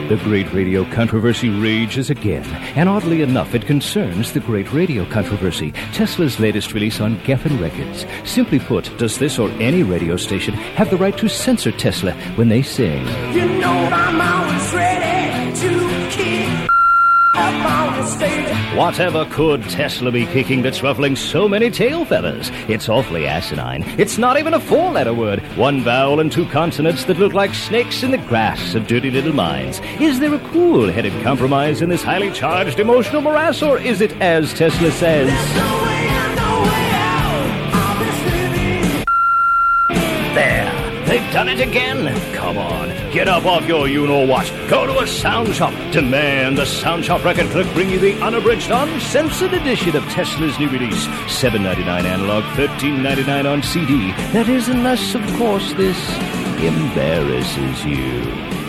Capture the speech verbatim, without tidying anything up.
The Great Radio Controversy rages again, and oddly enough, it concerns the Great Radio Controversy, Tesla's latest release on Geffen Records. Simply put, does this or any radio station have the right to censor Tesla when they sing? You know I'm always ready to kick up on the stage. Whatever could Tesla be kicking that's ruffling so many tail feathers? It's awfully asinine. It's not even a four-letter word. One vowel and two consonants that look like snakes in the grass of dirty little minds. Is there a cool-headed compromise in this highly charged emotional morass, or is it as Tesla says? There's no way out, no way out of this living. There. They've done it again. Come on. Get up off your you-know-what. Go to a sound shop. Demand the Sound Shop Record Clerk bring you the unabridged, uncensored edition of Tesla's new release. seven ninety-nine analog, thirteen ninety-nine on C D. That is, unless, of course, this embarrasses you.